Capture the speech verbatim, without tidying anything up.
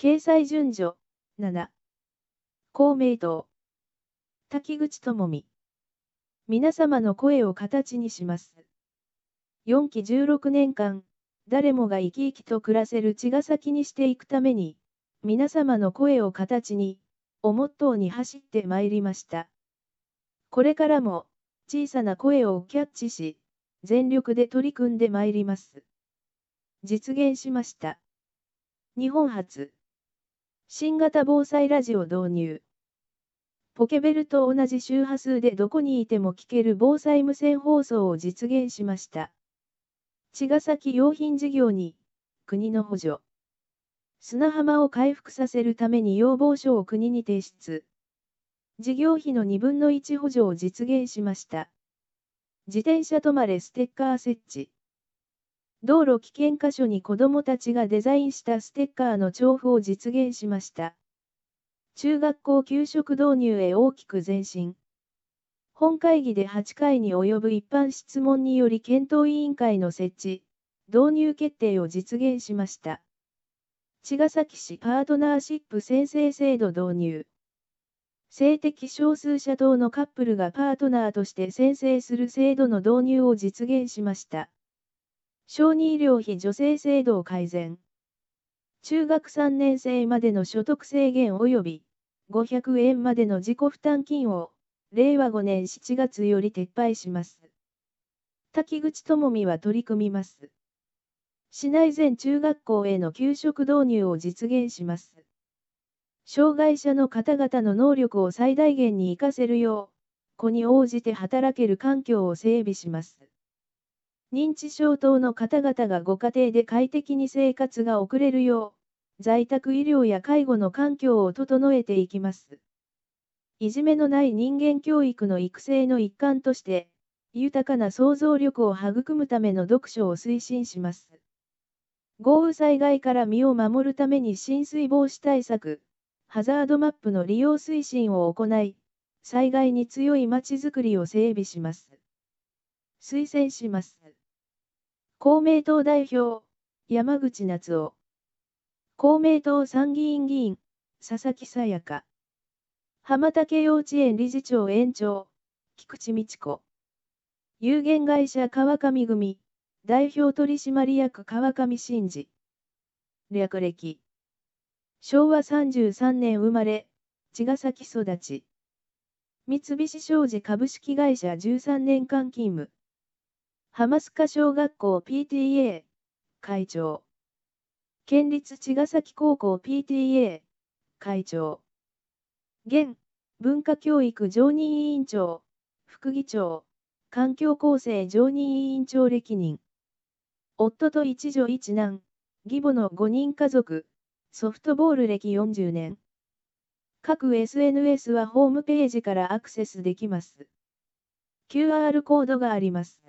掲載順序、なな。公明党。滝口智美。皆様の声を形にします。よんきじゅうろくねんかん、誰もが生き生きと暮らせる茅ヶ崎にしていくために、皆様の声を形に、をモットーに走ってまいりました。これからも、小さな声をキャッチし、全力で取り組んでまいります。実現しました。日本初。新型防災ラジオ導入。ポケベルと同じ周波数でどこにいても聞ける防災無線放送を実現しました。茅ヶ崎用品事業に、国の補助。砂浜を回復させるために要望書を国に提出。事業費のにぶんのいち補助を実現しました。自転車止まれステッカー設置。道路危険箇所に子どもたちがデザインしたステッカーの調布を実現しました。中学校給食導入へ大きく前進。本会議ではちかいに及ぶ一般質問により検討委員会の設置、導入決定を実現しました。茅ヶ崎市パートナーシップ宣誓制度導入。性的少数者等のカップルがパートナーとして宣誓する制度の導入を実現しました。小児医療費助成制度を改善。中学さんねん生までの所得制限及びごひゃくえんまでの自己負担金をれいわごねんしちがつより撤廃します。滝口智美は取り組みます。市内全中学校への給食導入を実現します。障害者の方々の能力を最大限に活かせるよう、子に応じて働ける環境を整備します。認知症等の方々がご家庭で快適に生活が送れるよう、在宅医療や介護の環境を整えていきます。いじめのない人間教育の育成の一環として、豊かな想像力を育むための読書を推進します。豪雨災害から身を守るために浸水防止対策、ハザードマップの利用推進を行い、災害に強いまちづくりを整備します。推薦します。公明党代表、山口夏夫。公明党参議院議員、佐々木さやか。浜竹幼稚園理事長園長、菊池美智子。有限会社川上組、代表取締役川上真司。略歴。しょうわさんじゅうさんねん生まれ、茅ヶ崎育ち。三菱商事株式会社じゅうさんねんかん勤務。浜須賀小学校 ピーティーエー 会長。県立茅ヶ崎高校 ピーティーエー 会長。現、文化教育常任委員長、副議長、環境構成常任委員長歴任。夫と一女一男、義母のごにん家族、ソフトボール歴よんじゅうねん。各 エスエヌエス はホームページからアクセスできます。キューアール コードがあります。